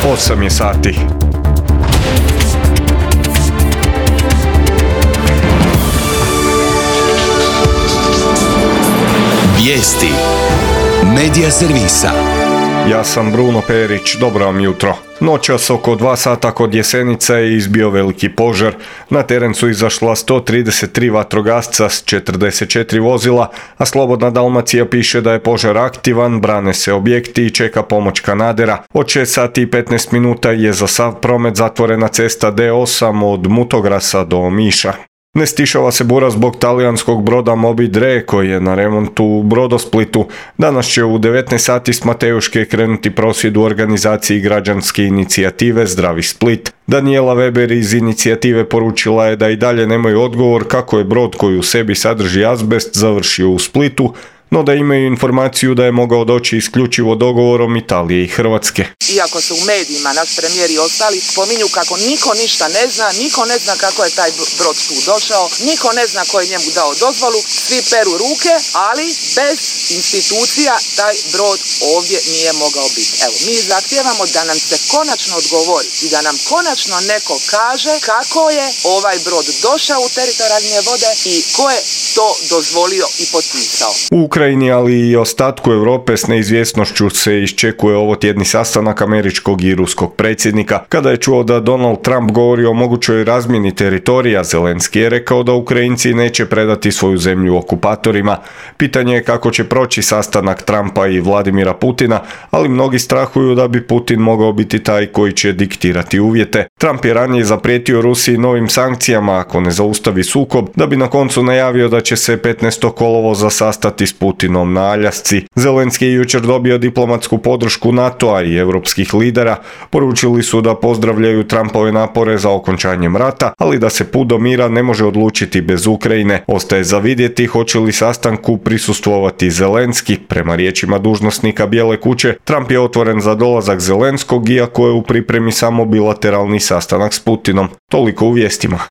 8 je sati. Vijesti Medija servisa. Ja sam Bruno Perić, dobro vam jutro. Noćas oko 2 sata kod Jesenice je izbio veliki požar. Na teren su izašla 133 vatrogasca s 44 vozila, a Slobodna Dalmacija piše da je požar aktivan, brane se objekti i čeka pomoć kanadera. Od 6 sati i 15 minuta je za sav promet zatvorena cesta D8 od Mutograsa do Omiša. Ne stišava se bura zbog talijanskog broda Moby Dre koji je na remontu u Brodosplitu. Danas će u 19 sati s Mateuške krenuti prosvjed u organizaciji građanske inicijative Zdravi Split. Daniela Weber iz inicijative poručila je da i dalje nemaju odgovor kako je brod koji u sebi sadrži azbest završio u Splitu, no da imaju informaciju da je mogao doći isključivo dogovorom Italije i Hrvatske. Iako se u medijima naš premijer i ostali spominju kako niko ništa ne zna, niko ne zna kako je taj brod tu došao, niko ne zna ko je njemu dao dozvolu, svi peru ruke, ali bez institucija taj brod ovdje nije mogao biti. Evo, mi zahtijevamo da nam se konačno odgovori i da nam konačno neko kaže kako je ovaj brod došao u teritorijalne vode i ko je to dozvolio i potpisao. U Ukrajini, ali i ostatku Europe s neizvjesnošću se iščekuje ovotjedni sastanak američkog i ruskog predsjednika. Kada je čuo da Donald Trump govori o mogućoj razmjeni teritorija, Zelenski je rekao da Ukrajinci neće predati svoju zemlju okupatorima. Pitanje je kako će proći sastanak Trumpa i Vladimira Putina, ali mnogi strahuju da bi Putin mogao biti taj koji će diktirati uvjete. Trump je ranije zaprijetio Rusiji novim sankcijama ako ne zaustavi sukob, da bi na koncu najavio da će se 15. kolovoza sastati s Putinom na Aljasci. Zelenski je jučer dobio diplomatsku podršku NATO-a i europskih lidera. Poručili su da pozdravljaju Trumpove napore za okončanjem rata, ali da se put do mira ne može odlučiti bez Ukrajine. Ostaje za vidjeti hoće li sastanku prisustvovati Zelenski. Prema riječima dužnosnika Bijele kuće, Trump je otvoren za dolazak Zelenskog, iako je u pripremi samo bilateralni sastanak s Putinom. Toliko u vijestima.